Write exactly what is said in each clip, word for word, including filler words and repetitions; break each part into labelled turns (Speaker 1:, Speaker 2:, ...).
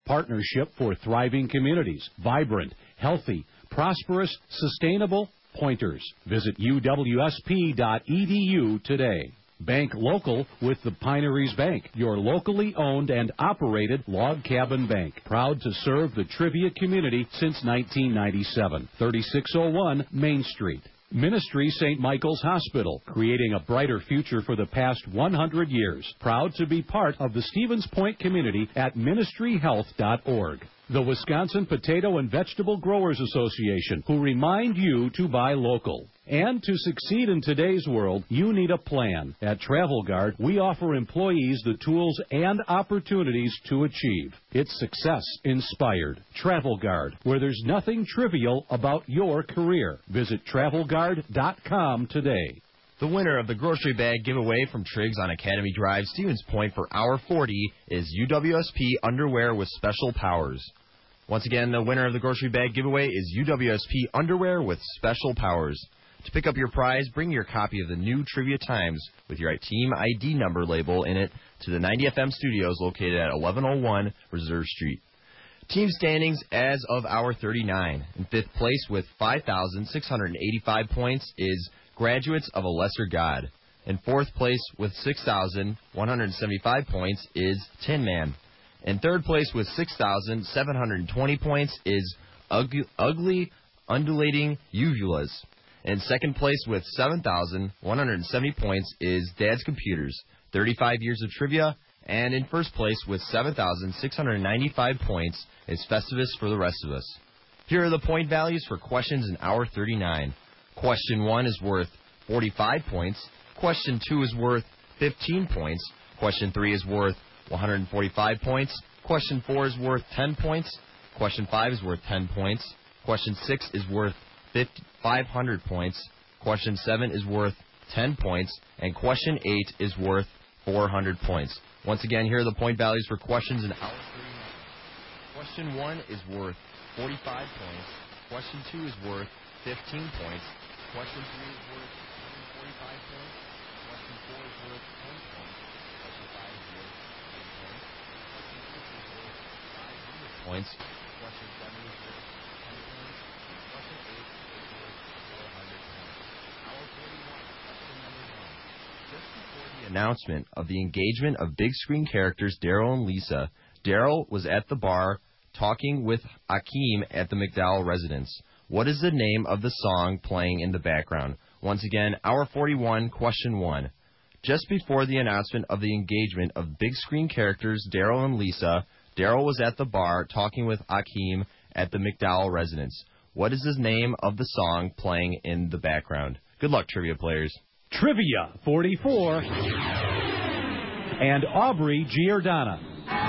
Speaker 1: Partnership for thriving communities, vibrant, healthy, prosperous, sustainable Pointers. Visit U W S P dot E D U today. Bank local with the Pineries Bank, your locally owned and operated log cabin bank. Proud to serve the Trivia community since nineteen ninety-seven. thirty-six oh one Main Street. Ministry Saint Michael's Hospital, creating a brighter future for the past one hundred years. Proud to be part of the Stevens Point community at ministry health dot org. The Wisconsin Potato and Vegetable Growers Association, who remind you to buy local. And to succeed in today's world, you need a plan. At Travel Guard, we offer employees the tools and opportunities to achieve. It's success inspired. Travel Guard, where there's nothing trivial about your career. Visit travel guard dot com today.
Speaker 2: The winner of the grocery bag giveaway from Triggs on Academy Drive, Stevens Point for Hour forty is U W S P Underwear with Special Powers. Once again, the winner of the grocery bag giveaway is U W S P Underwear with Special Powers. To pick up your prize, bring your copy of the new Trivia Times with your team I D number label in it to the ninety F M studios located at eleven oh one Reserve Street. Team standings as of Hour thirty-nine. In fifth place with five thousand six hundred eighty-five points is Graduates of a Lesser God. In fourth place with six thousand one hundred seventy-five points is Tin Man. In third place with six thousand seven hundred twenty points is Ugly, ugly Undulating Uvulas. In second place with seven thousand one hundred seventy points is Dad's Computers, thirty-five years of trivia. And in first place with seven thousand six hundred ninety-five points is Festivus for the rest of us. Here are the point values for questions in Hour thirty-nine. Question one is worth forty-five points. Question two is worth fifteen points. Question three is worth one hundred forty-five points. Question four is worth ten points. Question five is worth ten points. Question six is worth five hundred points. Question seven is worth ten points. And question eight is worth four hundred points. Once again, here are the point values for questions in Hour thirty-nine. Question one is worth forty-five points. Question two is worth fifteen points. Question three is worth one hundred forty-five points. Question four is worth ten points. Question five is worth ten points. Question six is worth five hundred points. Question seven is worth ten points. And question eight is worth four hundred points. Hour forty-one, question number one. Just before the announcement of the engagement of big screen characters Daryl and Lisa, Daryl was at the bar talking with Akeem at the McDowell residence. What is the name of the song playing in the background? Once again, Hour forty-one, question one. Just before the announcement of the engagement of big screen characters Daryl and Lisa, Daryl was at the bar talking with Akeem at the McDowell residence. What is the name of the song playing in the background? Good luck, trivia players.
Speaker 1: Trivia forty-four and Aubrey Giordana.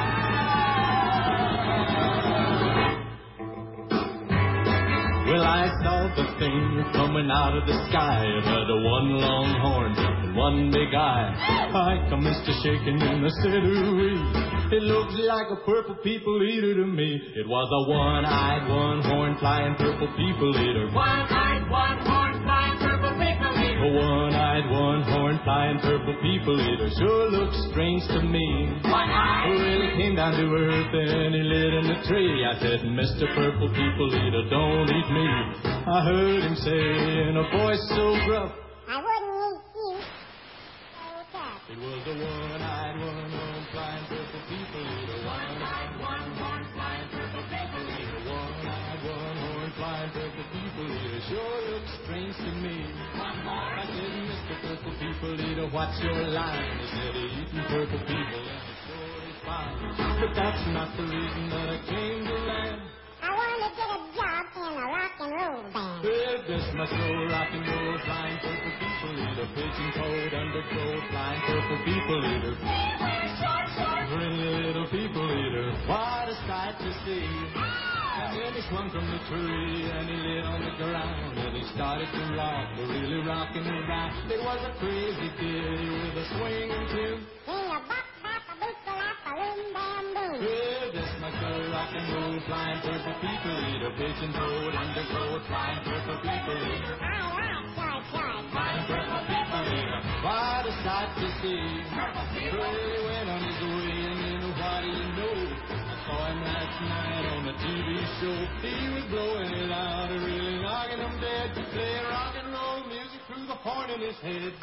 Speaker 3: Well, I saw the thing coming out of the sky. It had a one long horn and one big eye. I come Mister Shaking in the city. It looks like a purple people eater to me. It was a one-eyed, one-horn flying purple people eater.
Speaker 4: One-eyed, one-horn flying purple people eater.
Speaker 3: A one-eyed, one-horn flying purple people eater sure looks strange to me.
Speaker 4: One-eyed.
Speaker 3: Well, he came down to earth and he lit in the tree. I said, Mister Purple People Eater, don't eat me. I heard him say in a voice so gruff,
Speaker 4: I wouldn't eat you.
Speaker 3: It was a one-eyed, one-horn flying purple people eater.
Speaker 4: One-eyed, one-horn flying purple people eater.
Speaker 3: One-eyed, one-horn flying purple people eater sure looks strange to me. I said, Mister Purple People Eater, what's your line? He said, eating purple people and it's sure is fine. But that's not the reason that I came to land.
Speaker 4: I want to get a job in a rock and roll band.
Speaker 3: Well, this must go rock and roll, flying purple people eater. Pigeon toed, undercoat, flying purple people eater.
Speaker 4: Short, short.
Speaker 3: Pretty little people eater, what a sight to see. And then he swung from the tree and he lit on the ground and he started to rock, really rocking around. It was a crazy ditty with a swinging tune.
Speaker 4: Sing a buck, bop, a book, a lap, a loom, bam, boom.
Speaker 3: Well, this must go rock and roll, flying purple people eater. Pigeon toed, undercoat, flying purple people eater.
Speaker 4: I like short, short.
Speaker 3: Flying purple people eater, what a sight to see.
Speaker 4: Purple people.
Speaker 3: Well, he went on his way and then what do you know? I saw him right last night on the T V show. He was blowing it out, really knocking him dead. Play rock and roll music through the horn in his head.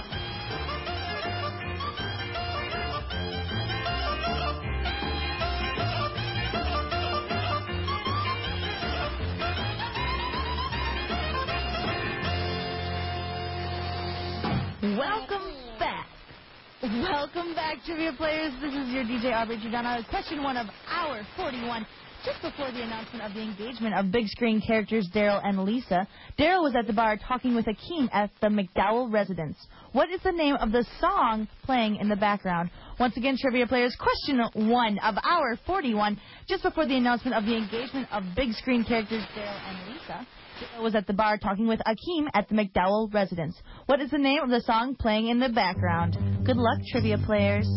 Speaker 5: Welcome back. Welcome back, trivia players. This is your D J Aubrey Giordano. Question one of hour forty-one. Just before the announcement of the engagement of big screen characters Daryl and Lisa, Daryl was at the bar talking with Akeem at the McDowell residence. What is the name of the song playing in the background? Once again, trivia players, question one of hour forty-one. Just before the announcement of the engagement of big screen characters Daryl and Lisa, Daryl was at the bar talking with Akeem at the McDowell residence. What is the name of the song playing in the background? Good luck, trivia players.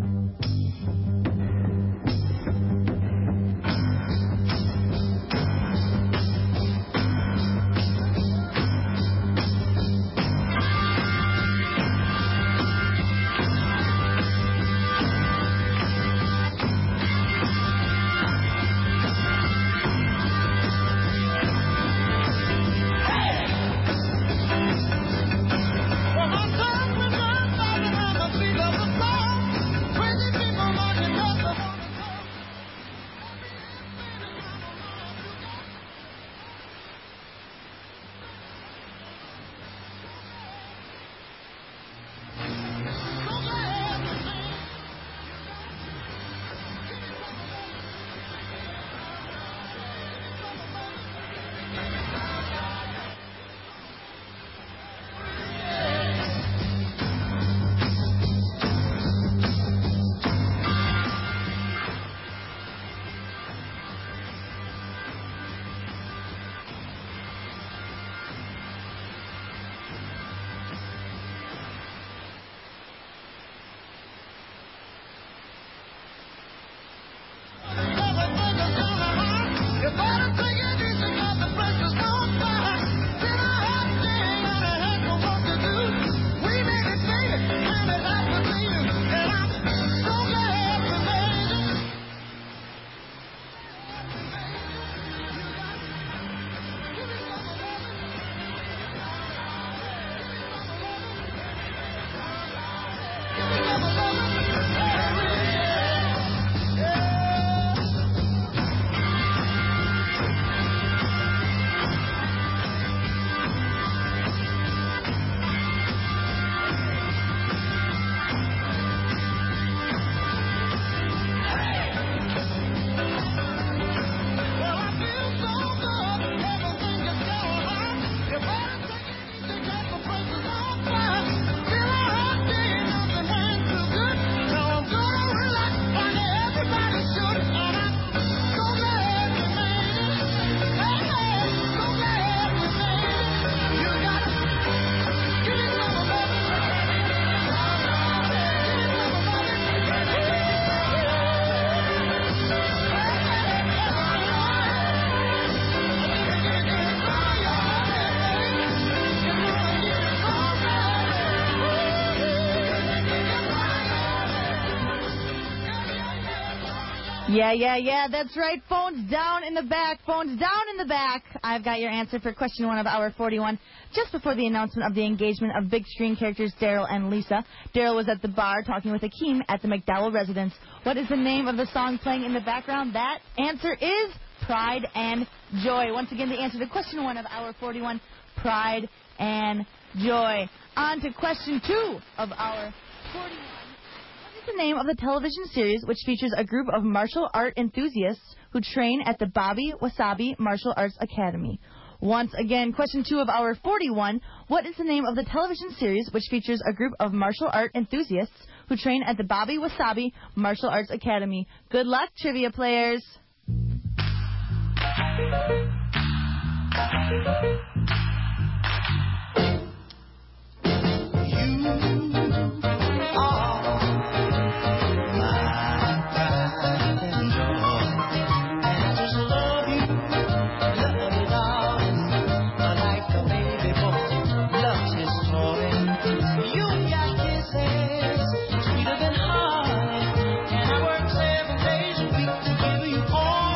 Speaker 5: Yeah, yeah, yeah, that's right. Phones down in the back. Phones down in the back. I've got your answer for question one of hour forty-one. Just before the announcement of the engagement of big screen characters Daryl and Lisa, Daryl was at the bar talking with Akeem at the McDowell residence. What is the name of the song playing in the background? That answer is Pride and Joy. Once again, the answer to question one of hour forty-one, Pride and Joy. On to question two of hour forty-one. What is the name of the television series which features a group of martial art enthusiasts who train at the Bobby Wasabi Martial Arts Academy? Once again, question two of hour forty-one. What is the name of the television series which features a group of martial art enthusiasts who train at the Bobby Wasabi Martial Arts Academy? Good luck, trivia players.
Speaker 6: Sweeter than honey, and I work seven days a week to give you all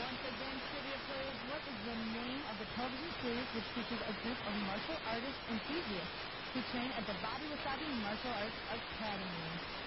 Speaker 5: Once again, trivia players, what is the name of the television series which features a group of martial artist enthusiasts who train at the Bobby Wasabi Martial Arts Academy?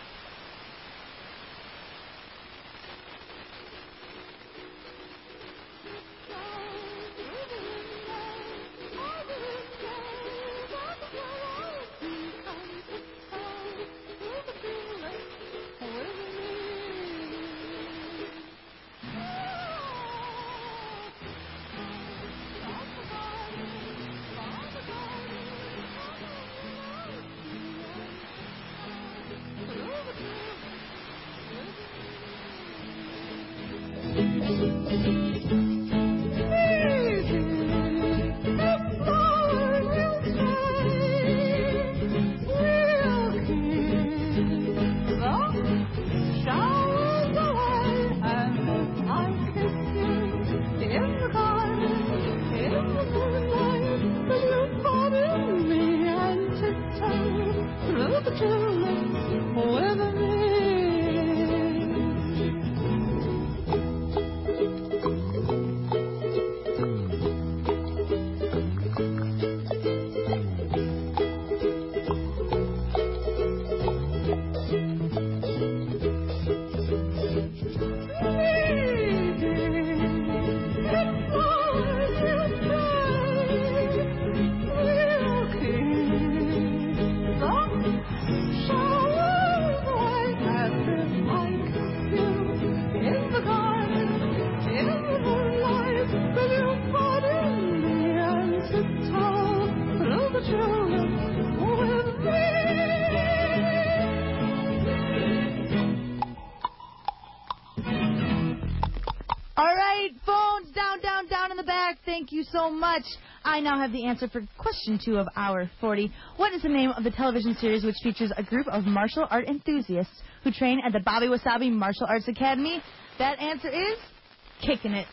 Speaker 5: Thank you so much. I now have the answer for question two of hour forty. What is the name of the television series which features a group of martial art enthusiasts who train at the Bobby Wasabi Martial Arts Academy? That answer is Kicking It.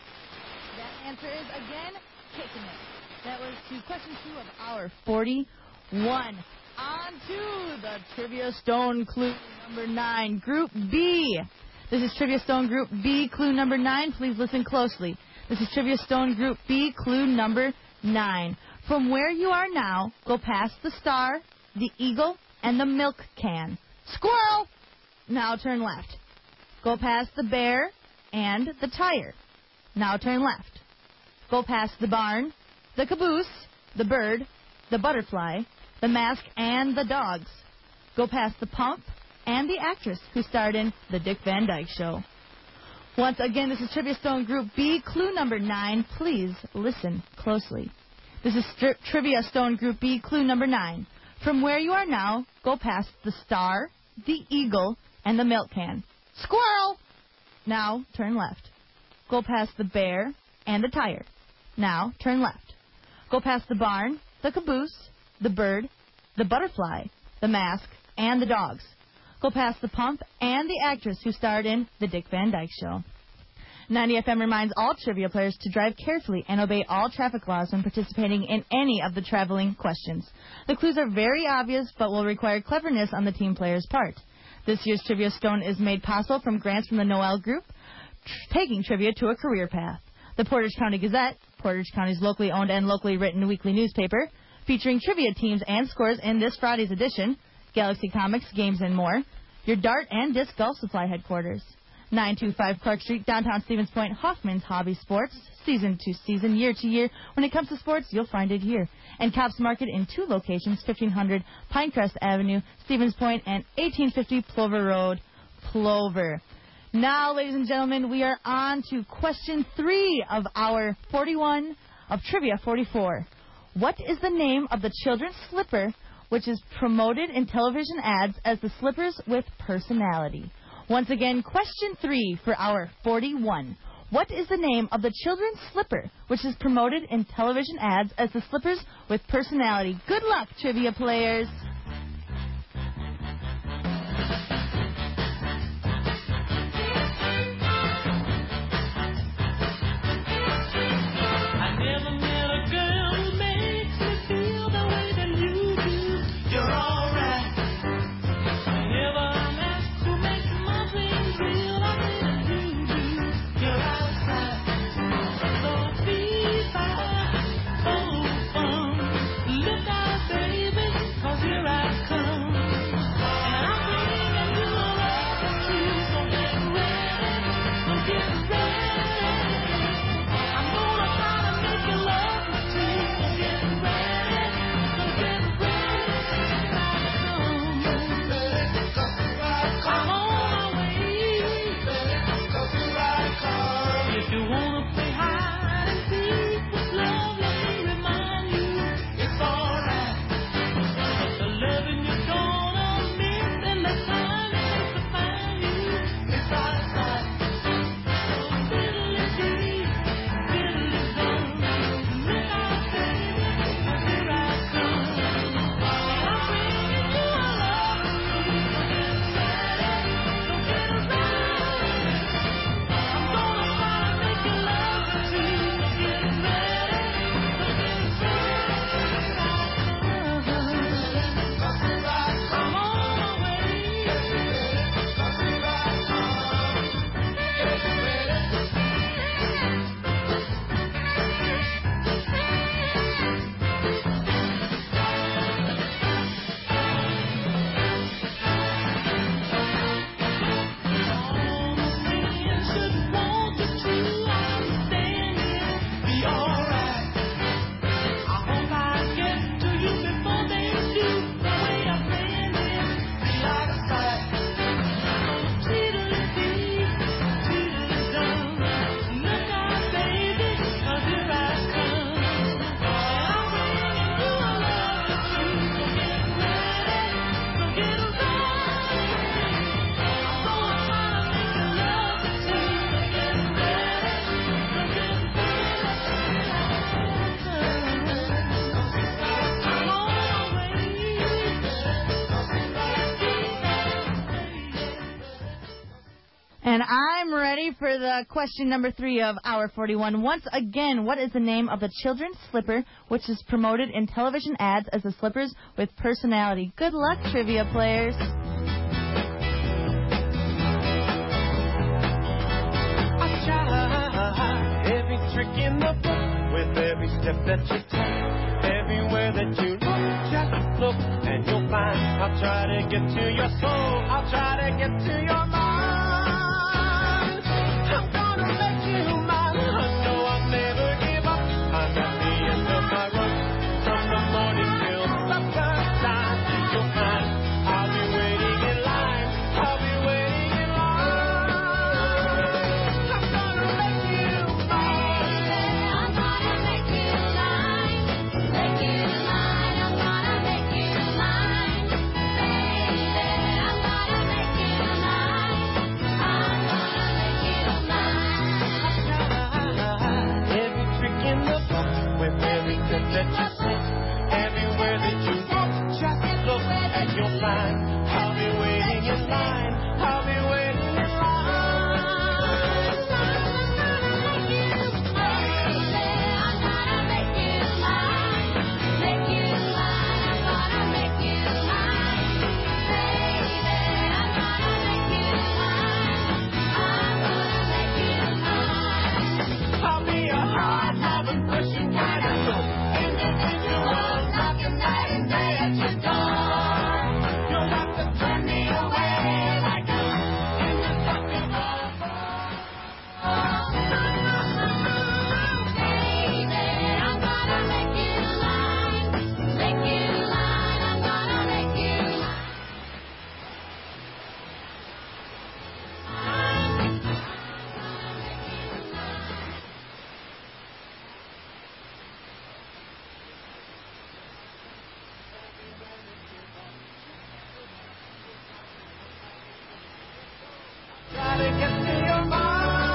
Speaker 5: That answer is, again, Kicking It. That was to question two of hour forty-one. On to the Trivia Stone clue number nine, Group B. This is Trivia Stone Group B, clue number nine. Please listen closely. This is Trivia Stone Group B, clue number nine. From where you are now, go past the star, the eagle, and the milk can. Squirrel! Now turn left. Go past the bear and the tire. Now turn left. Go past the barn, the caboose, the bird, the butterfly, the mask, and the dogs. Go past the pump and the actress who starred in The Dick Van Dyke Show. Once again, this is Trivia Stone Group B, clue number nine. Please listen closely. This is Stri- Trivia Stone Group B, clue number nine. From where you are now, go past the star, the eagle, and the milk can. Squirrel! Now turn left. Go past the bear and the tire. Now turn left. Go past the barn, the caboose, the bird, the butterfly, the mask, and the dogs. Go past the pump and the actress who starred in The Dick Van Dyke Show. ninety F M reminds all trivia players to drive carefully and obey all traffic laws when participating in any of the traveling questions. The clues are very obvious, but will require cleverness on the team player's part. This year's Trivia Stone is made possible from grants from the Noel Group, tr- taking trivia to a career path. The Portage County Gazette, Portage County's locally owned and locally written weekly newspaper, featuring trivia teams and scores in this Friday's edition, Galaxy Comics, Games, and more. Your Dart and Disc Golf Supply headquarters. nine two five Clark Street, downtown Stevens Point, Hoffman's Hobby Sports. Season to season, year to year. When it comes to sports, you'll find it here. And Cops Market in two locations, fifteen hundred Pinecrest Avenue, Stevens Point, and eighteen fifty Plover Road, Plover. Now, ladies and gentlemen, we are on to question three of our forty-one of Trivia forty-four. What is the name of the children's slipper which is promoted in television ads as the Slippers with Personality? Once again, question three for our forty-one. What is the name of the children's slipper which is promoted in television ads as the Slippers with Personality? Good luck, trivia players.
Speaker 3: You're outside.
Speaker 5: And I'm ready for the question number three of Hour forty-one. Once again, what is the name of the children's slipper which is promoted in television ads as the slippers with personality? Good luck, trivia players.
Speaker 3: I try every trick in the book with every step that you take. Everywhere that you look, just look and you'll find. I'll try to get to your soul. I'll try to get to your mind. I'm gonna make you mine. I know I'll never give up. I'm at the end of my rope. From the morning till supper time, you'll find I'll be waiting in line. I'll be waiting in line. I'm gonna make you mine. I'm gonna make you mine. Make you mine. I'm gonna make you mine. Baby, I'm gonna make you mine. I'm gonna make you mine. Every trick in the book, with every step that you take, everywhere that you walk, just look and you'll find I'll be waiting in line. I'll be waiting in line. I'm gonna make you mine. Make you mine. I'm gonna make you mine. Baby, I'm gonna make you mine. I'm gonna make you mine. I'll be a hard lover, pushing kind of look. Individual, knocking night and day at your door. You'll have to turn me away like a in the fucking Baby, I'm gonna make you mine. Make you mine. I'm gonna make you try to get to your mind.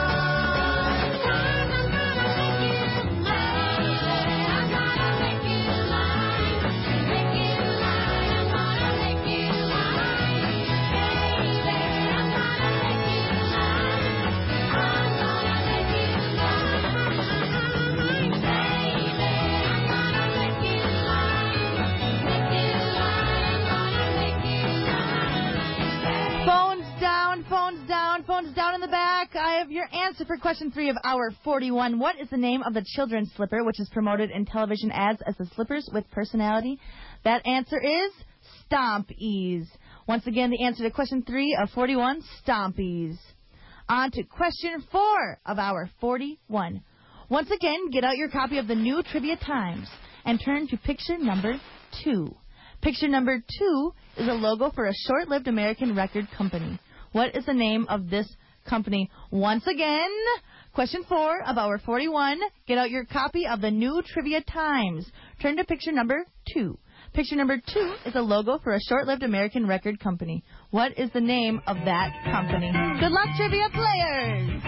Speaker 3: I'm gonna make you mine. I'm gonna make you mine. Make you mine. I'm gonna make you mine. Baby, I'm gonna make you mine. I'm gonna make you mine. Baby, I'm gonna make you mine. Make you mine. I'm gonna make you mine.
Speaker 5: Phones down, phones down, phones down in the back. I have your answer for question three of Hour forty-one. What is the name of the children's slipper which is promoted in television ads as the slippers with personality? That answer is Stompies. Once again, the answer to question three of forty-one, Stompies. On to question four of Hour forty-one. Once again, get out your copy of the new Trivia Times and turn to picture number two. Picture number two is a logo for a short-lived American record company. What is the name of this company? Once again, question four of Hour forty-one. Get out your copy of the new Trivia Times. Turn to picture number two. Picture number two is a logo for a short-lived American record company. What is the name of that company? Good luck, trivia players!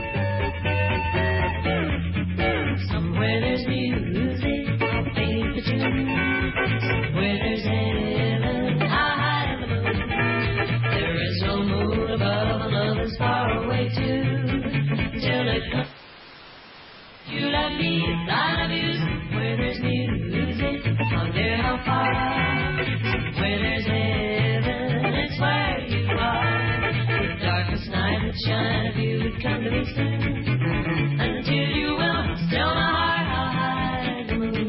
Speaker 6: Somewhere there's music, faint the tune. Where there's heaven, high in the moon. There is no moon above, and love is far away too. Till it comes, you love me, I love you. Where there's music, wonder how far. Where there's heaven, it's where you are. The darkest night would shine if you would come to me soon. Until you will, still my heart, I'll hide the moon.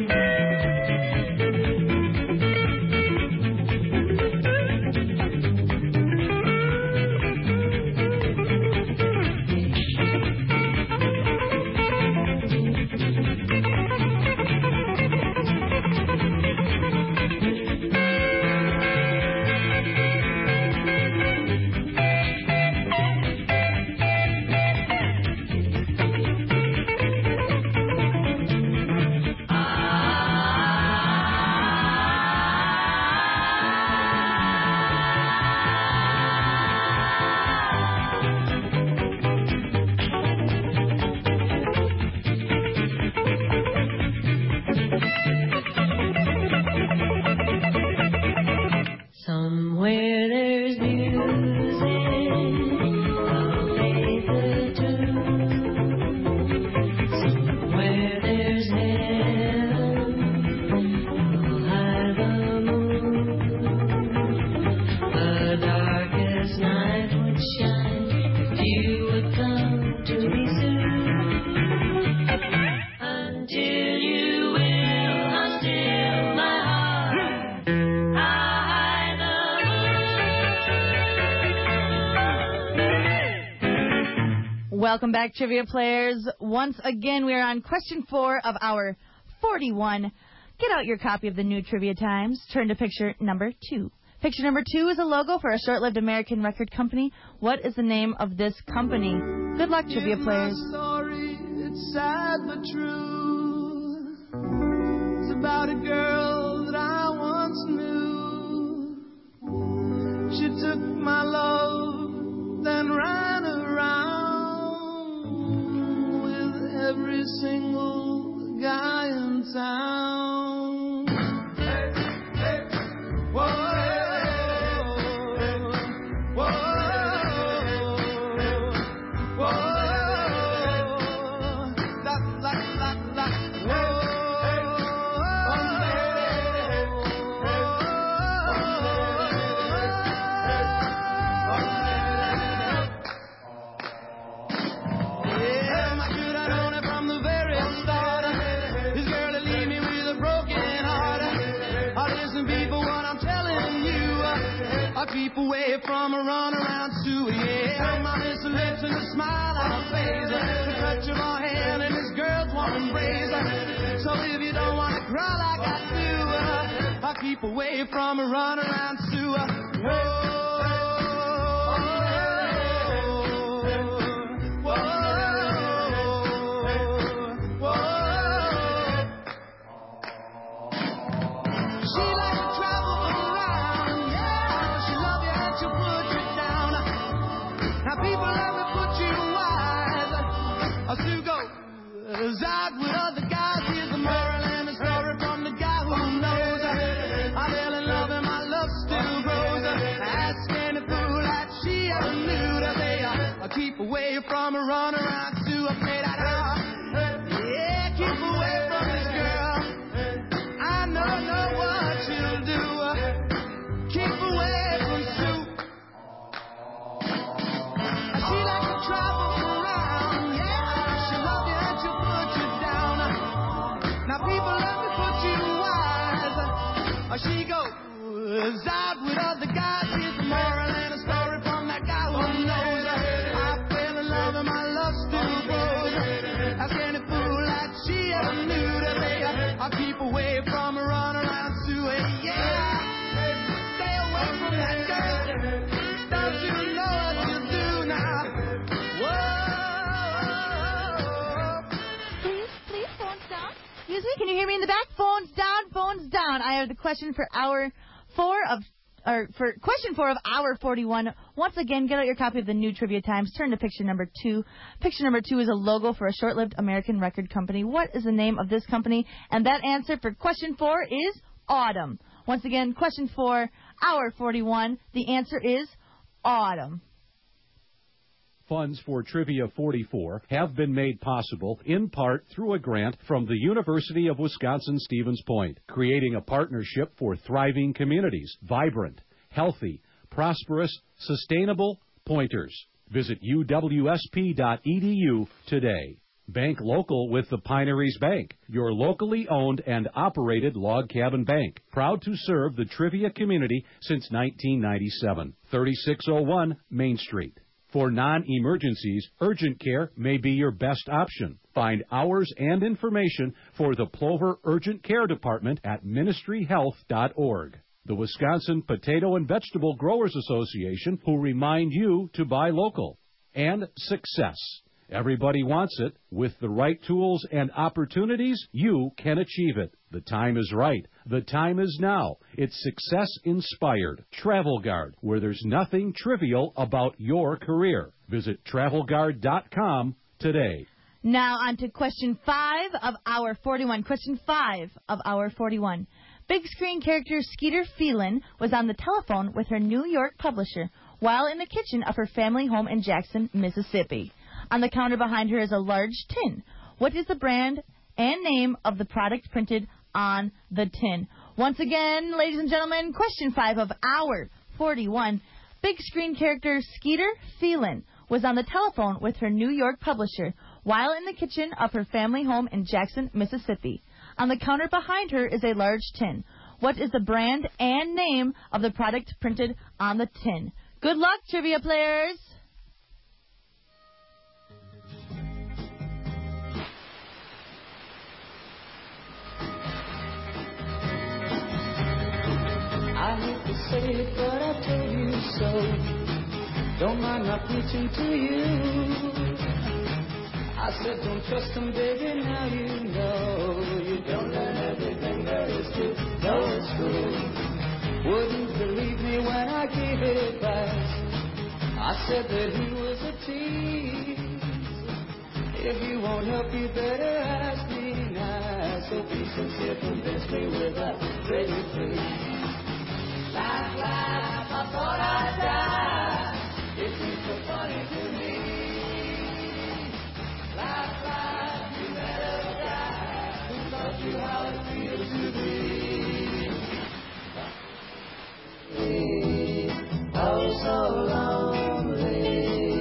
Speaker 6: to be soon. Until you will until my heart hide the moon.
Speaker 5: Welcome back, trivia players. Once again, we are on question four of our forty-one. Get out your copy of the new Trivia Times. Turn to picture number two. Picture number two is a logo for a short-lived American record company. What is the name of this company? Good luck, trivia players.
Speaker 7: Story, it's sad but true. It's about a girl that I once knew. She took my love, then ran around with every single guy in town. Hey, hey, whoa. Keep away from a runaround Sue, yeah. My Miss lips and a smile on her face, the touch of her hand and this girl's warm embrace. So if you don't want to cry like I do, uh, I'll keep away from a runaround Sue. Whoa. Sue goes out with other guys. Here's the moral and the story from the guy who knows. I fell in love and my love still grows. Ask any fool that she ever knew that they uh, keep away from a runaround Sue. I played that out. Yeah, keep away from this girl. I know, know what she'll do. Keep away from Sue. She likes to travel. She goes out with other guys. Here's the moral and a story from that guy who knows. I fell in love and my love still grows. Ask any fool that she ever knew that they I'll keep away from a runaround Sue. Yeah, stay away from that girl. Don't you know what you do now? Whoa.
Speaker 5: Please, please, phones down. Excuse me, can you hear me in the back? Phones down, phones down. I have the question for hour four of, or for question four of hour forty-one. Once again, get out your copy of the new Trivia Times. Turn to picture number two. Picture number two is a logo for a short-lived American record company. What is the name of this company? And that answer for question four is Autumn. Once again, question four, hour forty-one. The answer is Autumn.
Speaker 1: Funds for Trivia forty-four have been made possible in part through a grant from the University of Wisconsin-Stevens Point, creating a partnership for thriving communities, vibrant, healthy, prosperous, sustainable pointers. Visit U W S P dot E D U today. Bank local with the Pineries Bank, your locally owned and operated log cabin bank. Proud to serve the trivia community since nineteen ninety-seven. thirty-six oh one Main Street. For non-emergencies, urgent care may be your best option. Find hours and information for the Plover Urgent Care Department at ministry health dot org. The Wisconsin Potato and Vegetable Growers Association, who remind you to buy local. And Success. Everybody wants it. With the right tools and opportunities, you can achieve it. The time is right. The time is now. It's success-inspired. Travel Guard, where there's nothing trivial about your career. Visit travel guard dot com today.
Speaker 5: Now on to question five of hour forty-one. Question five of hour forty-one. Big screen character Skeeter Phelan was on the telephone with her New York publisher while in the kitchen of her family home in Jackson, Mississippi. On the counter behind her is a large tin. What is the brand and name of the product printed on the tin? Once again, ladies and gentlemen, question five of hour forty-one. Big screen character Skeeter Phelan was on the telephone with her New York publisher while in the kitchen of her family home in Jackson, Mississippi. On the counter behind her is a large tin. What is the brand and name of the product printed on the tin? Good luck, trivia players!
Speaker 3: I hate to say it, but I told you so. Don't mind my preaching to you. I said don't trust them, baby, now you know. You don't learn everything there is to know at school. Wouldn't believe me when I gave advice. I said that he was a tease. If you won't help, you better ask me nice. So be sincere, convince me with a pretty please. Laugh, laugh, I thought I'd die. It seems so funny to me. Laugh, laugh, you better die. Who taught you how it feels to be? Oh, so lonely.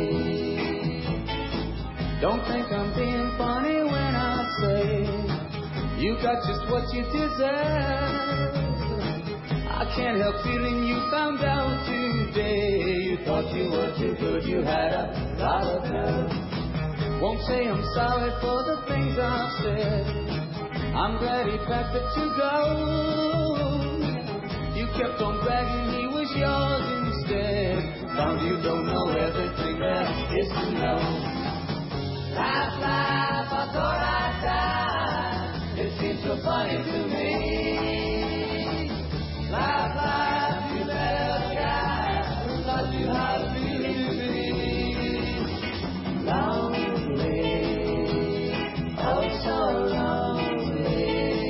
Speaker 3: Don't think I'm being funny when I say you got just what you deserve. I can't help feeling you found out today. You thought you were too good, you had a lot of nerve. Won't say I'm sorry for the things I've said. I'm glad he packed it to go. You kept on bragging he was yours instead. Found you don't know everything there is to know. Laugh, laugh, I thought I'd die. It seems so funny to me. Laugh, laugh, you better die. Who taught you how to be? Lonely, oh so lonely.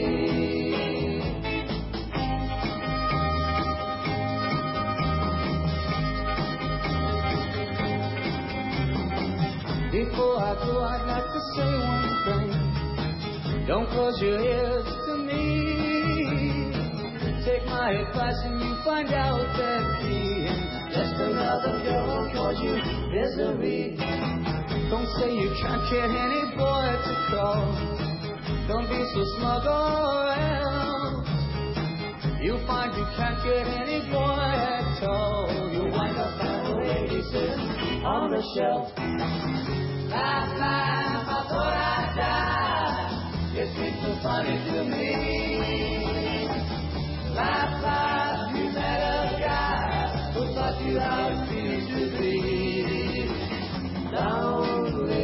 Speaker 3: Before I go, I'd like to say one thing. Don't close your ears to me. Take my advice and you find out that being just another girl will cause you misery. Don't say you can't get any boy to call. Don't be so smug or else you'll find you can't get any boy at all. You'll wind up at a lady sitting on the shelf. Laugh, laugh, I thought I'd die. It seems so funny to me. Laugh, laugh, you met a guy who taught you how it feels to be lonely,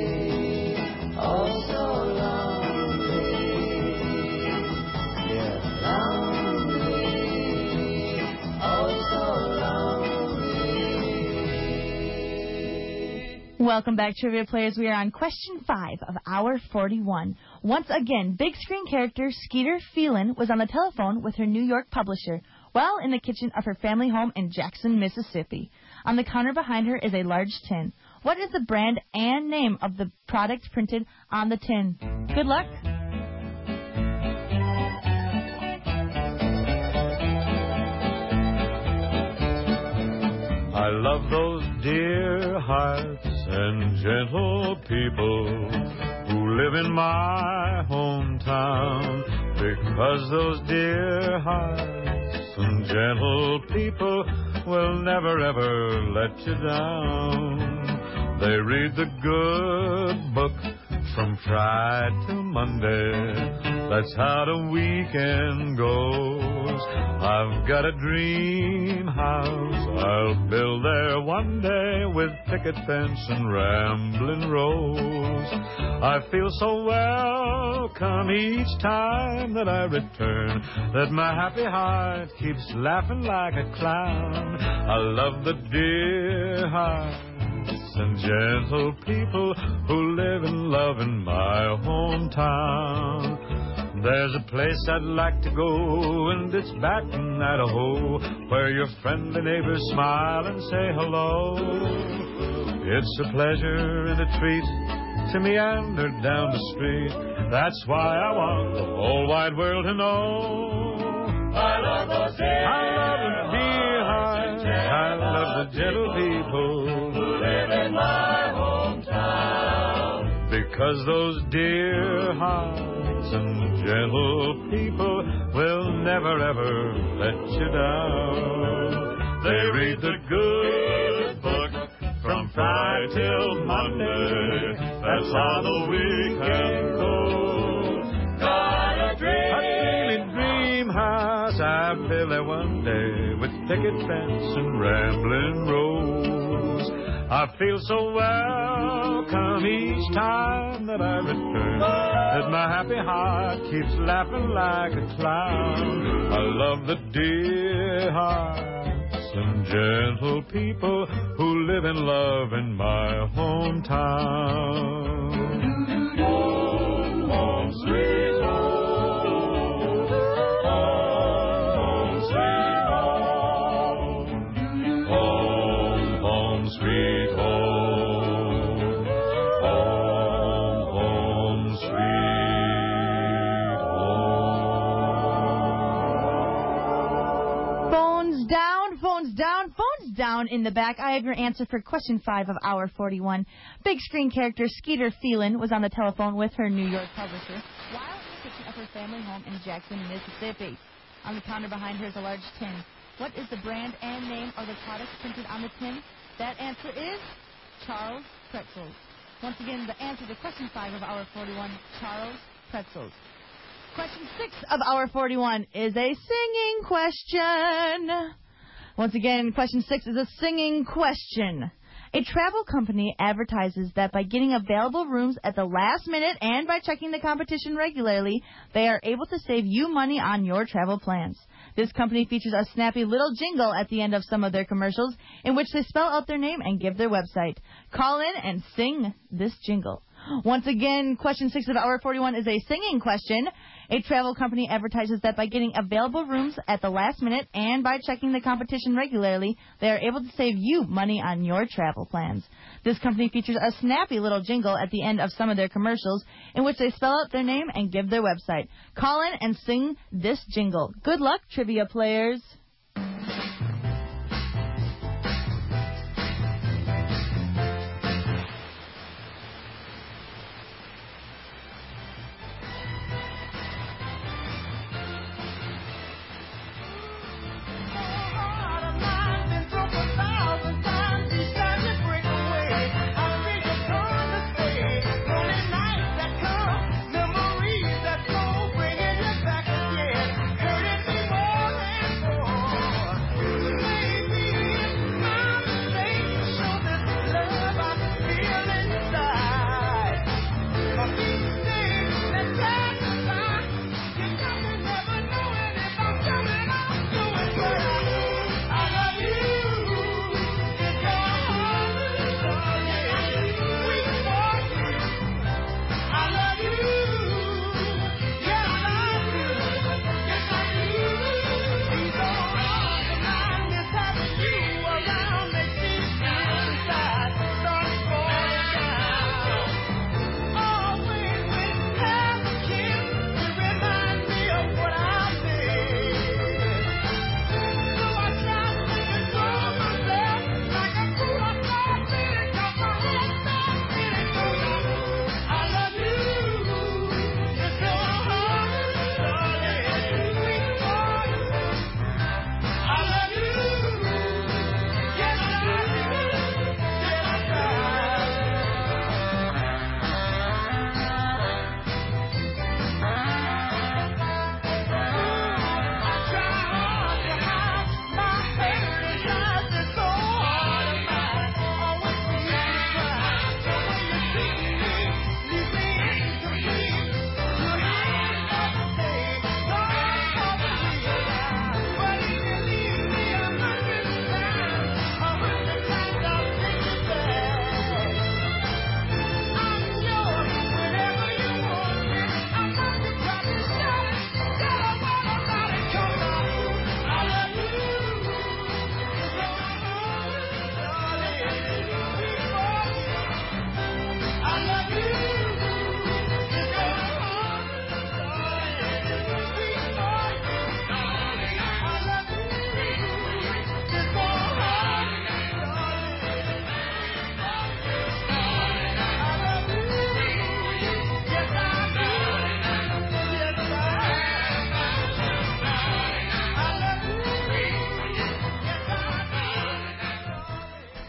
Speaker 3: oh so lonely, yeah, lonely, oh so lonely.
Speaker 5: Welcome back, trivia players. We are on question five of hour forty-one. Once again, big screen character Skeeter Phelan was on the telephone with her New York publisher while in the kitchen of her family home in Jackson, Mississippi. On the counter behind her is a large tin. What is the brand and name of the product printed on the tin? Good luck.
Speaker 8: I love those dear hearts and gentle people who live in my hometown, because those dear hearts and gentle people will never ever let you down. They read the good book from Friday to Monday. That's how the weekend goes. I've got a dream house I'll build there one day, with picket fence and rambling rose. I feel so welcome each time that I return, that my happy heart keeps laughing like a clown. I love the dear hearts and gentle people who live and love in my hometown. There's a place I'd like to go, and it's back in Idaho, where your friendly neighbors smile and say hello. It's a pleasure and a treat to meander down the street. That's why I want the whole wide world to know. I love those dear I love the dear hearts. I love the gentle people who live in my because those dear hearts and gentle people will never ever let you down. They read the good book from Friday till Monday. That's how the weekend goes. Got a dream, a dreamy dream house. I built there one day with picket fence and rambling rose. I feel so welcome each time that I return, that my happy heart keeps laughing like a clown. I love the dear hearts and gentle people who live in love in my hometown. Home, home, sweet home. Home, sweet home. Home, home, sweet home. Home, home, sweet home.
Speaker 5: Phones down, phones down, phones down in the back. I have your answer for question five of hour forty-one. Big screen character Skeeter Phelan was on the telephone with her New York publisher while in the kitchen of her family home in Jackson, Mississippi. On the counter behind her is a large tin. What is the brand and name of the product printed on the tin? That answer is Charles Pretzels. Once again, the answer to question five of hour forty-one, Charles Pretzels. Question six of hour forty-one is a singing question. Once again, question six is a singing question. A travel company advertises that by getting available rooms at the last minute and by checking the competition regularly, they are able to save you money on your travel plans. This company features a snappy little jingle at the end of some of their commercials in which they spell out their name and give their website. Call in and sing this jingle. Once again, question six of hour forty-one is a singing question. A travel company advertises that by getting available rooms at the last minute and by checking the competition regularly, they are able to save you money on your travel plans. This company features a snappy little jingle at the end of some of their commercials in which they spell out their name and give their website. Call in and sing this jingle. Good luck, trivia players.
Speaker 7: Memories that go bringing you back again, hurting me more and more.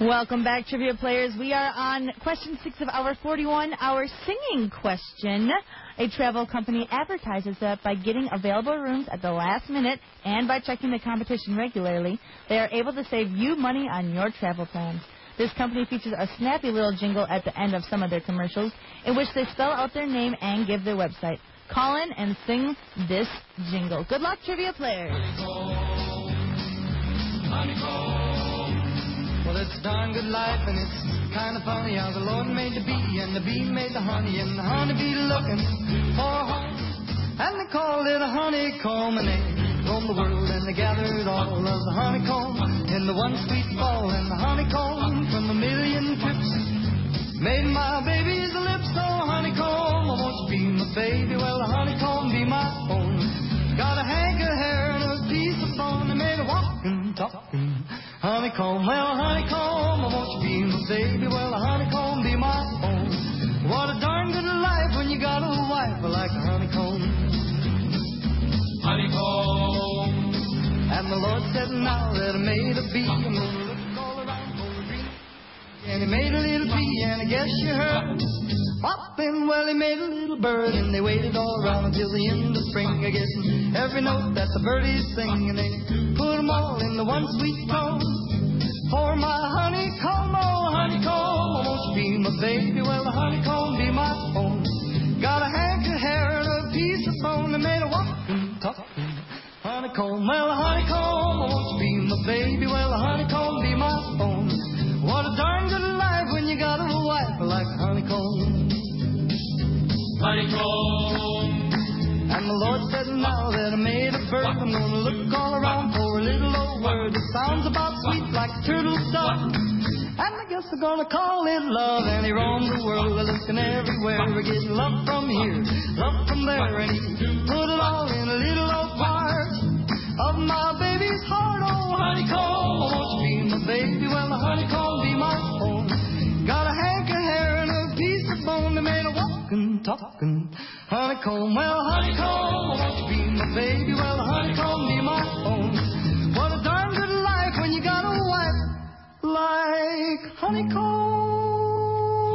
Speaker 5: Welcome back, trivia players. We are on question six of hour forty-one, our singing question. A travel company advertises that by getting available rooms at the last minute and by checking the competition regularly, they are able to save you money on your travel plans. This company features a snappy little jingle at the end of some of their commercials in which they spell out their name and give their website. Call in and sing this jingle. Good luck, trivia players.
Speaker 7: Well, it's a darn good life, and it's kind of funny how the Lord made the bee, and the bee made the honey, and the honeybee looking for a home. And they called it a honeycomb, and they roamed the world, and they gathered all of the honeycomb in the one sweet ball, and the honeycomb from a million trips made my baby's lips so honeycomb. I want you to be my baby, well, the honeycomb be my own. Got a hank of hair and a piece of bone, they made a walking, talking honeycomb. Well, honeycomb, I want you to be my baby, well, the honeycomb be my own. What a darn good life when you got a wife like a honeycomb. Honeycomb. And the Lord said, now that I made a bee, I'm gonna look all around for a bee. And he made a little bee, and I guess you heard popping. Well, he made a little bird, and they waited all around until the end of spring. I guess every note that the birdies sing, and they put them all in the one sweet tone. For my honeycomb, oh honeycomb, I want you to be my baby, well, the honeycomb be my own. Got a hank of hair and a piece of bone, they made a walking, talking honeycomb. Well, the honeycomb, I want you to be my baby, well, the honeycomb be my own. What a darn good life when you got a wife like a honeycomb. Honeycomb. And the Lord said, now that I made a bird, I'm gonna look all around for a little old word that sounds about sweet like a turtle's dove. And I guess I'm gonna call it love. And he roamed the world looking everywhere, getting love from here, love from there, and he put it all in a little old part of my baby's heart. Oh, honeycomb, I want you to be my baby, well, the honeycomb be my own. Got a hank of hair and a piece of bone, they made a walking, talking honeycomb. Well, honeycomb, I want you to be my baby, well, the honeycomb be my own. What a darn good life when you got a wife like honeycomb.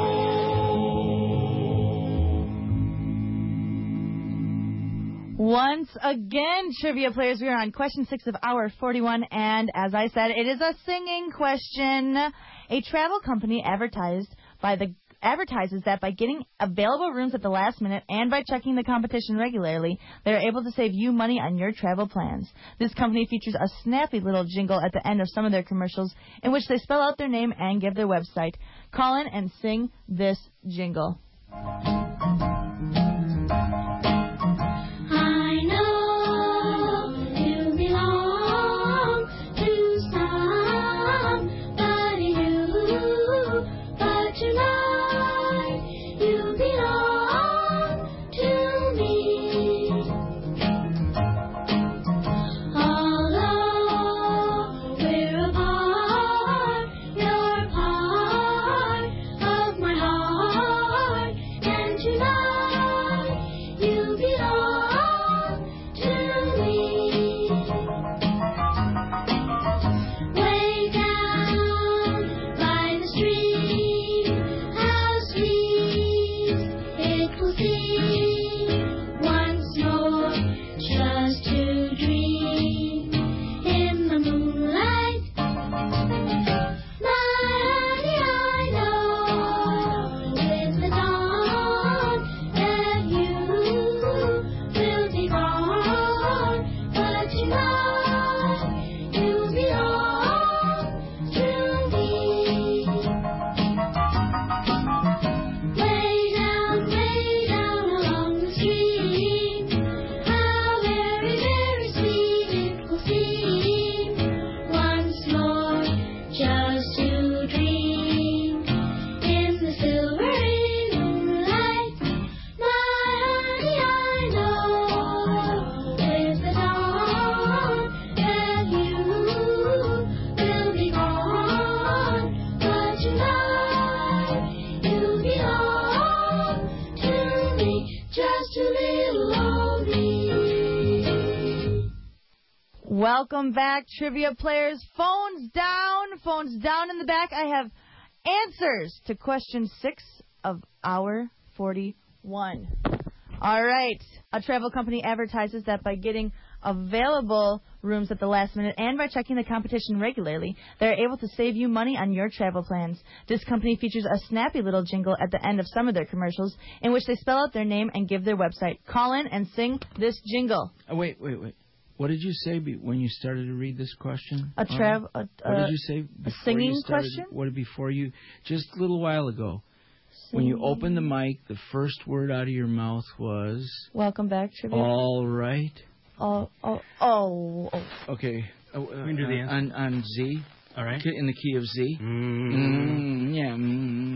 Speaker 7: Honeycomb.
Speaker 5: Once again, trivia players, we are on question six of hour forty-one, and as I said, it is a singing question. A travel company advertised by the advertises that by getting available rooms at the last minute and by checking the competition regularly, they are able to save you money on your travel plans. This company features a snappy little jingle at the end of some of their commercials in which they spell out their name and give their website. Call in and sing this jingle.
Speaker 6: I know you belong to somebody new, but tonight you belong to me. Although we're apart, you're part of my heart, and
Speaker 5: Welcome back, trivia players. Phones down, phones down in the back. I have answers to question six of hour forty-one. All right. A travel company advertises that by getting available rooms at the last minute and by checking the competition regularly, they're able to save you money on your travel plans. This company features a snappy little jingle at the end of some of their commercials in which they spell out their name and give their website. Call in and sing this jingle.
Speaker 9: Oh, wait, wait, wait. What did you say be- when you started to read this question?
Speaker 5: A travel.
Speaker 9: Uh, what did you say?
Speaker 5: A singing
Speaker 9: you started,
Speaker 5: question?
Speaker 9: What before you? Just a little while ago, when you opened the mic, the first word out of your mouth was.
Speaker 5: Welcome back, trivia.
Speaker 9: All right.
Speaker 5: Oh, oh, oh. oh.
Speaker 9: Okay. Uh,
Speaker 10: We can do the answer.
Speaker 9: on on Z.
Speaker 10: All right.
Speaker 9: In the key of Z.
Speaker 10: Mm.
Speaker 9: Mm, yeah. Mm.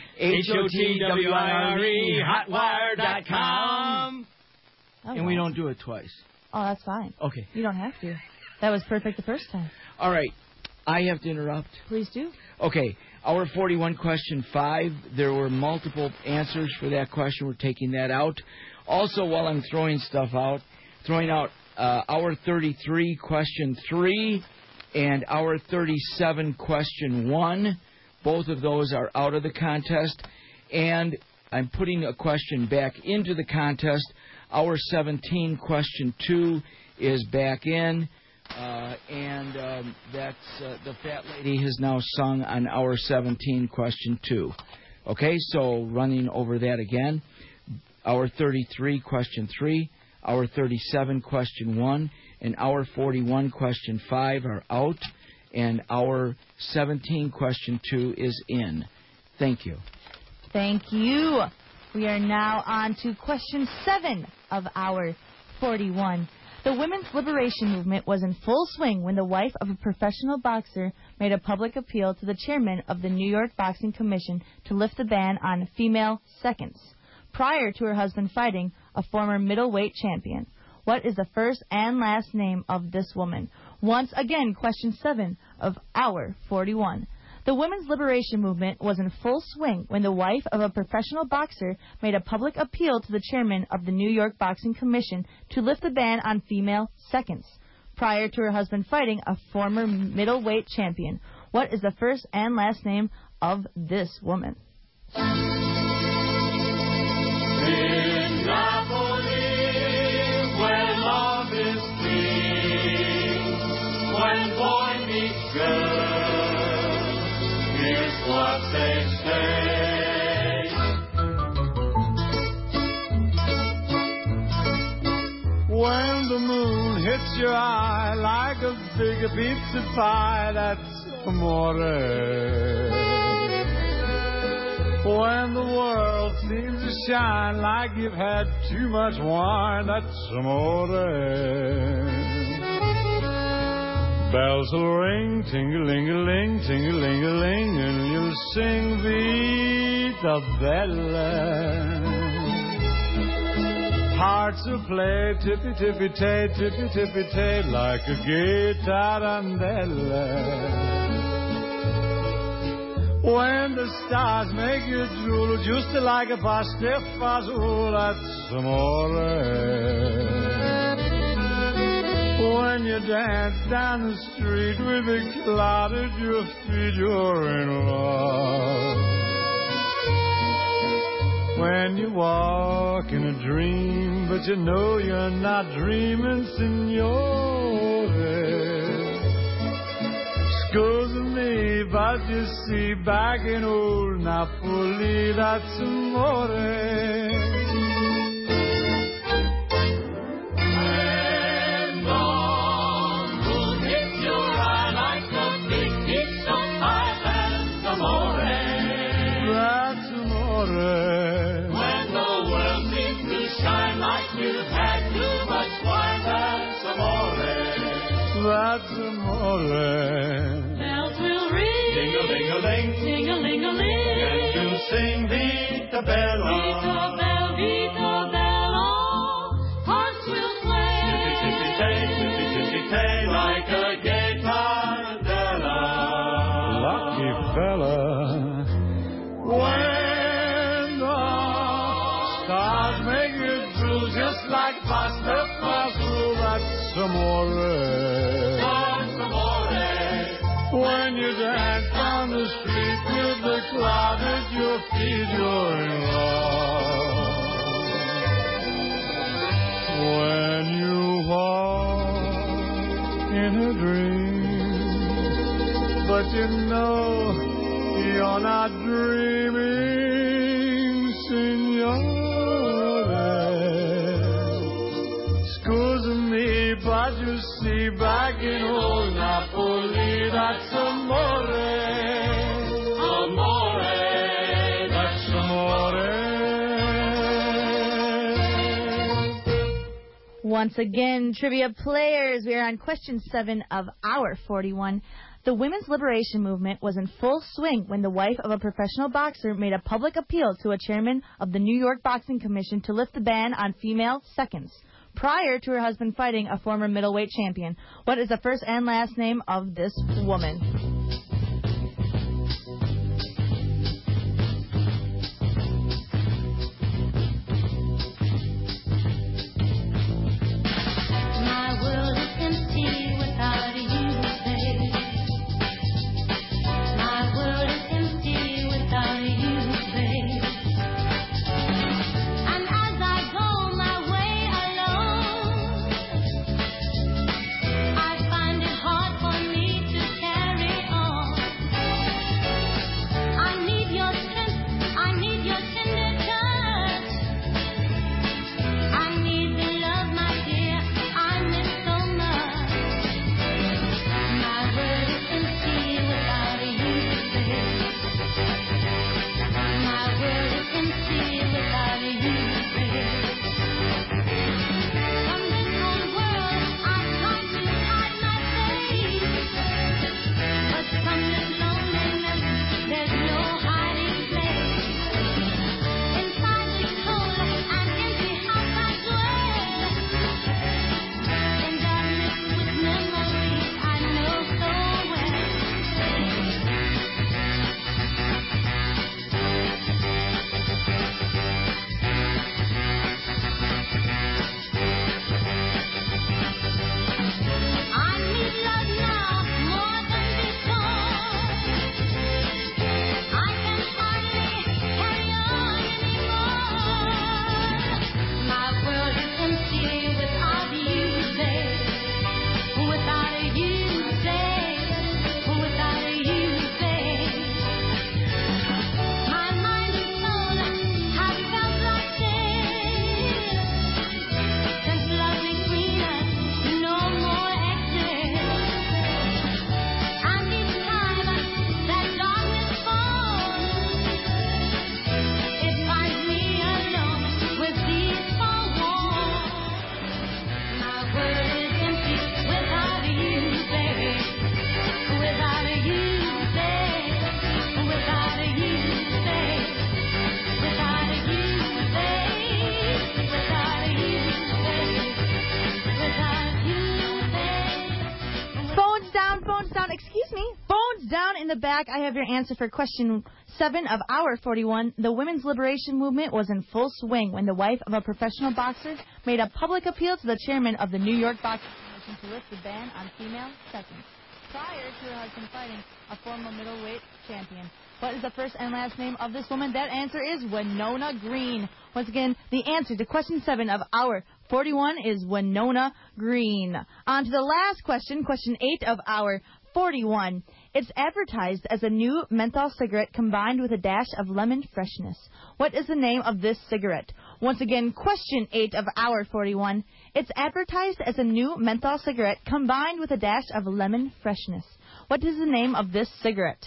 Speaker 10: H O T W I R E, hotwire dot com.
Speaker 9: And we don't do it twice.
Speaker 5: Oh, that's fine.
Speaker 9: Okay.
Speaker 5: You don't have to. That was perfect the first time.
Speaker 9: All right. I have to interrupt.
Speaker 5: Please do.
Speaker 9: Okay. Hour forty-one, question five. There were multiple answers for that question. We're taking that out. Also, while I'm throwing stuff out, throwing out uh, hour thirty-three, question three, and hour thirty-seven, question one. Both of those are out of the contest. And I'm putting a question back into the contest. Hour seventeen, question two is back in. Uh, and um, that's uh, the fat lady has now sung on hour seventeen, question two. Okay, so running over that again. Hour thirty-three, question three. Hour thirty-seven, question one. And hour forty-one, question five are out. And hour seventeen, question two is in. Thank you.
Speaker 5: Thank you. We are now on to question seven of hour forty-one. The women's liberation movement was in full swing when the wife of a professional boxer made a public appeal to the chairman of the New York Boxing Commission to lift the ban on female seconds, prior to her husband fighting a former middleweight champion. What is the first and last name of this woman? Once again, question seven of hour forty-one. The women's liberation movement was in full swing when the wife of a professional boxer made a public appeal to the chairman of the New York Boxing Commission to lift the ban on female seconds, prior to her husband fighting a former middleweight champion. What is the first and last name of this woman?
Speaker 3: In Napoli, where love is king, when boy meets girl, here's what they say.
Speaker 8: When the moon hits your eye like a big pizza pie, that's amore. When the world seems to shine like you've had too much wine, that's amore. Bells will ring, ting-a-ling-a-ling, ting-a-ling-a-ling, and you'll sing Vita Bella. Hearts will play tippy-tippy-tay, tippy-tippy-tay, like a gay tarantella. When the stars make you drool, just like a pasta fazool, that's amore. When you dance down the street with a cloud at your feet, you're in love. When you walk in a dream, but you know you're not dreaming, signore. Scusa me, but you see, back in old Napoli, that's amore. That's amore.
Speaker 6: Bells will ring.
Speaker 3: Ding-a-ling-a-ling.
Speaker 6: Ding-a-ling-a-ling.
Speaker 3: And you'll sing Vita Bella.
Speaker 6: Vita Bella, Vita Bella. Hearts will play.
Speaker 3: Tippy-tippy-tay, tippy-tippy-tay, like a gay tarantella.
Speaker 8: Lucky fella. When the stars make you drool, just like pasta fazool, that's amore.
Speaker 3: That's amore.
Speaker 8: When you dance on the street with the cloud at your feet, you're in love. When you walk in a dream, but you know you're not dreaming, signore. Scusa me, but you see, back in old Napoli, that's amore.
Speaker 3: Amore.
Speaker 8: That's amore.
Speaker 5: Once again, trivia players, we are on question seven of hour forty-one. The women's liberation movement was in full swing when the wife of a professional boxer made a public appeal to a chairman of the New York Boxing Commission to lift the ban on female seconds, prior to her husband fighting a former middleweight champion. What is the first and last name of this woman?
Speaker 6: My world is empty without you, babe. My world is empty without you, babe. And as I go my way alone, I find it hard for me to carry on. I need your strength, I need your tender touch. I need the love, my dear, I miss so much. My world is empty without you, babe. My world is empty without you, babe. From this whole world I've tried to hide my face, but from this loneliness there's no hiding place. Inside this cold and empty house I dwell, in darkness with memories I know so well. I need love now more than before. I can hardly carry on anymore. My world is empty without you, babe. Without you, babe. Without you, babe. My mind and soul have felt like this since love between us, no more exist. And each time that darkness falls, it finds me alone with these four walls. My world is empty without you, baby. Without you, babe. Without you, babe. Without you, babe. Without you, babe. Without you, babe.
Speaker 5: Phones down, phones down. Excuse me. Phones down in the back. I have your answer for question seven of hour forty-one. The women's liberation movement was in full swing when the wife of a professional boxer made a public appeal to the chairman of the New York Boxing Commission to lift the ban on female seconds, prior to her husband fighting a former middleweight champion. What is the first and last name of this woman? That answer is Winona Green. Once again, the answer to question seven of hour forty-one is Winona Green. On to the last question, question eight of hour forty-one. It's advertised as a new menthol cigarette combined with a dash of lemon freshness. What is the name of this cigarette? Once again, question eight of hour forty-one. It's advertised as a new menthol cigarette combined with a dash of lemon freshness. What is the name of this cigarette?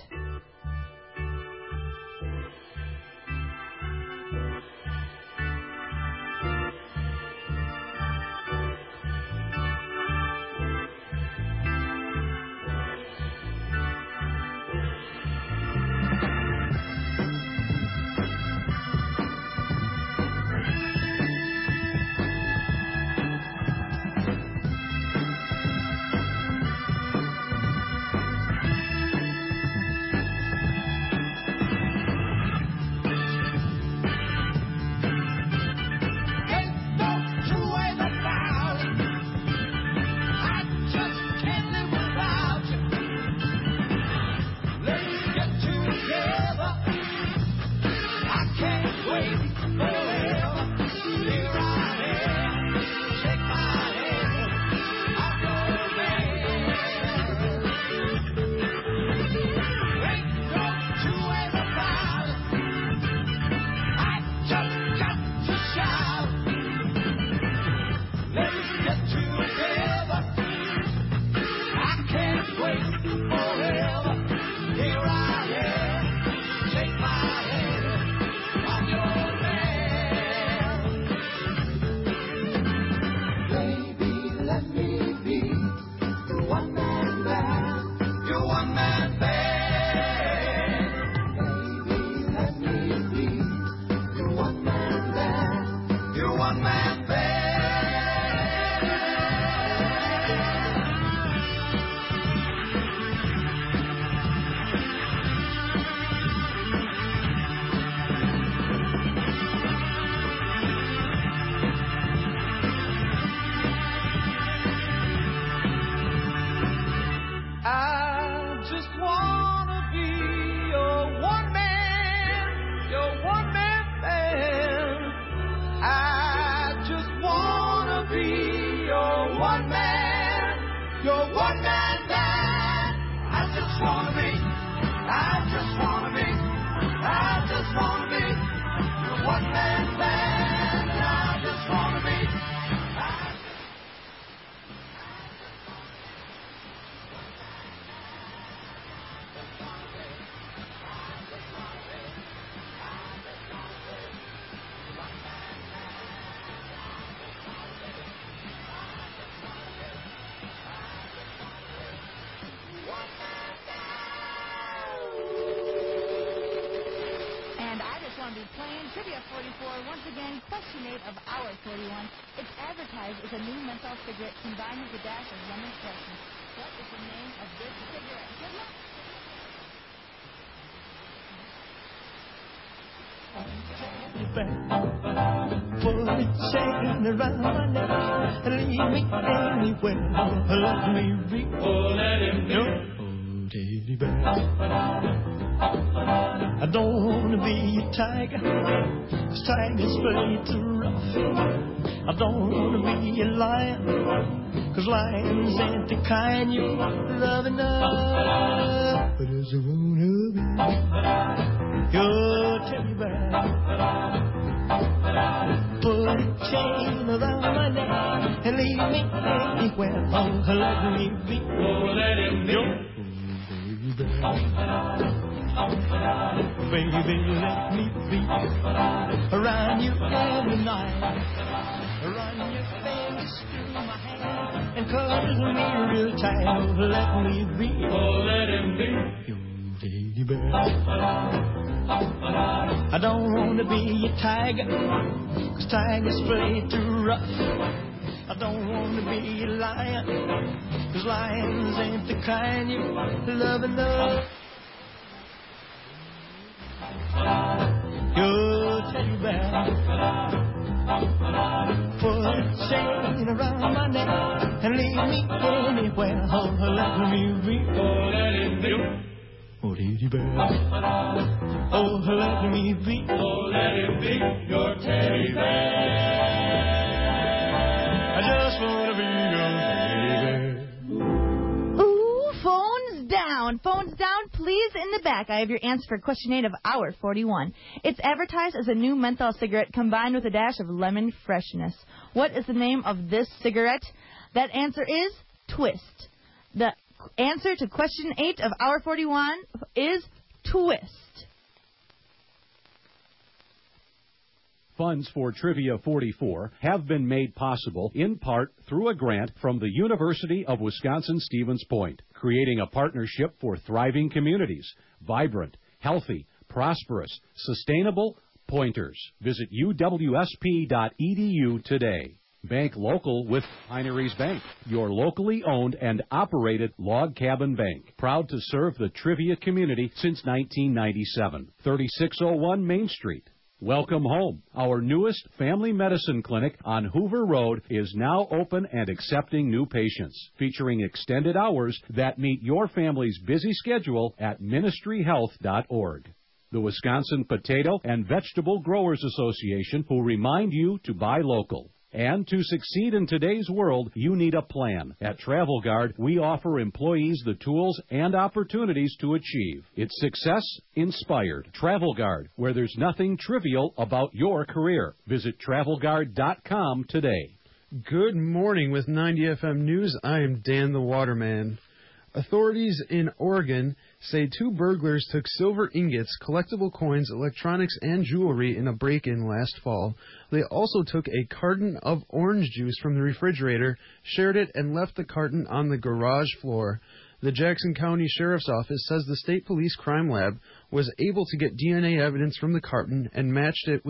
Speaker 7: just wanna be, I just wanna be, I just wanna be the one man band. I just wanna be. I
Speaker 5: And I just want to be playing Trivia forty-four. Once again, question eight of hour forty-one. It's advertised as a new menthol cigarette combined with a dash of lemon freshness. What is the name of this cigarette? Good luck.
Speaker 7: Put a chain around my neck and leave me anywhere. Let me be. Oh, let him go. Oh, teddy bear. I don't want to be a tiger. This tiger's way too rough. I don't want to be a lion. Cause lions ain't the kind you love enough. But as I wanna be your teddy bear. Put a chain around my neck and leave me anywhere. Oh, let me be. Oh, let him be. Oh, baby, baby, let me be around you every night. Run your fingers through my hair and cuddle me real tight. Oh, let me be. Oh, let him be. Your teddy bear. I don't want to be a tiger, cause tigers play too rough. I don't want to be a lion, cause lions ain't the kind you love enough. Your teddy bear. Put a chain around my neck and leave me anywhere. Oh, let me be. Oh, let him be. Oh, teddy bear. Oh, let me be. Oh, let him be your teddy bear. I just want to be your teddy bear.
Speaker 5: Ooh, phones down. Phones down, please, in the back. I have your answer for question eight of hour forty-one. It's advertised as a new menthol cigarette combined with a dash of lemon freshness. What is the name of this cigarette? That answer is Twist. The answer to question eight of hour forty-one is Twist.
Speaker 1: Funds for Trivia forty-four have been made possible in part through a grant from the University of Wisconsin-Stevens Point, creating a partnership for thriving communities, vibrant, healthy, prosperous, sustainable pointers. Visit U W S P dot E D U today. Bank local with Pineries Bank, your locally owned and operated log cabin bank. Proud to serve the trivia community since nineteen ninety-seven. thirty-six oh one Main Street. Welcome home. Our newest family medicine clinic on Hoover Road is now open and accepting new patients, featuring extended hours that meet your family's busy schedule at ministry health dot org. The Wisconsin Potato and Vegetable Growers Association, who remind you to buy local. And to succeed in today's world, you need a plan. At Travel Guard, we offer employees the tools and opportunities to achieve. It's success inspired. Travel Guard, where there's nothing trivial about your career. Visit travel guard dot com today.
Speaker 11: Good morning with ninety F M News. I am Dan the Waterman. Authorities in Oregon say two burglars took silver ingots, collectible coins, electronics, and jewelry in a break-in last fall. They also took a carton of orange juice from the refrigerator, shared it, and left the carton on the garage floor. The Jackson County Sheriff's Office says the State Police Crime Lab was able to get D N A evidence from the carton and matched it with